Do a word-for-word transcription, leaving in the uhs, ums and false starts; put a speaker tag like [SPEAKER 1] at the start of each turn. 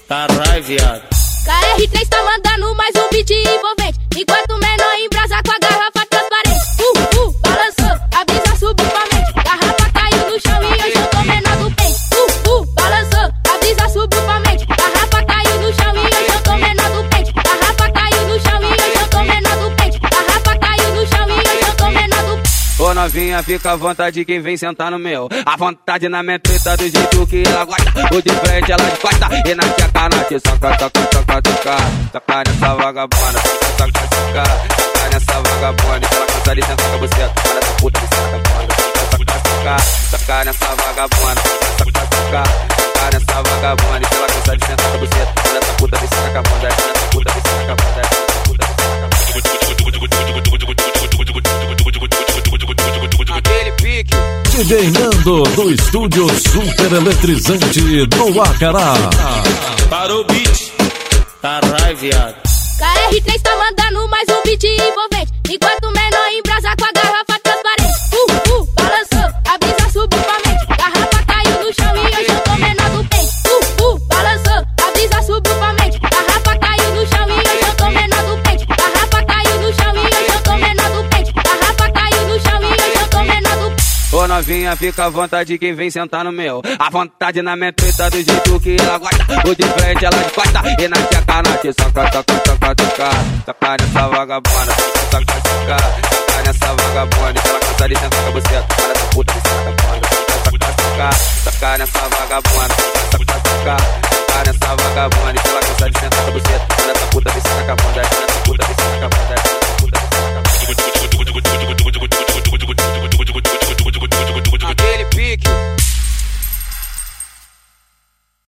[SPEAKER 1] Caralho, viado.
[SPEAKER 2] K R três tá mandando mais um beat envolvente, enquanto o menor embrasa com a garrafa transparente. Uh, uh, balançou, a brisa subiu com a mente, garrafa caiu no chão e hoje eu tô menor do pente. Uh, uh, balançou, a brisa subiu com a mente, garrafa caiu no chão e hoje eu tô menor do pente. Garrafa caiu no chão e hoje eu tô menor do pente. Garrafa caiu no chão e hoje eu tô menor do pente.
[SPEAKER 3] Ô novinha, fica à vontade quem vem sentar no meu. A vontade na minha treta do jeito que ela gosta. O de frente ela de costa e na tcheca na te soca, soca, soca, soca. Soca nessa vagabunda, soca, soca, soca. Soca nessa vagabunda, ela cansa de sentar com você. Para essa puta de vagabunda, soca, soca. Soca nessa vagabunda, soca, soca. Soca nessa vagabunda, ela cansa de sentar com você. Para essa puta de vagabunda, essa puta de vagabunda, essa puta de vagabunda.
[SPEAKER 4] D J Nando do estúdio super eletrizante do Acará.
[SPEAKER 1] Para o beat. Caralho, viado.
[SPEAKER 2] K R três tá mandando mais um beat envolvente, enquanto o menor embrasa com a garrafa transparente. Uh, uh, balançou, a brisa subiu com a mente, garrafa caiu no chão e hoje eu tô menor do pente. Uh, uh, balançou, a brisa subiu com a mente, garrafa caiu no chão e hoje eu tô menor do pente. Garrafa caiu no chão e hoje eu tô menor do pente. Garrafa caiu no chão e hoje eu tô menor do pente.
[SPEAKER 3] Ô novinha, fica à vontade quem vem sentar no meu. A vontade na minha treta do jeito que ela gosta. O de frente ela de costa e na tcheca na te soca, soca, soca, soca. Soca nessa vagabunda, soca, soca. Soca nessa vagabunda, ela cansa de sentar com você. Para essa puta de vagabunda, soca, soca. Soca nessa vagabunda, soca, soca. Soca nessa vagabunda, ela cansa de sentar com você. Para essa puta de vagabunda, essa puta de vagabunda, essa puta de vagabunda.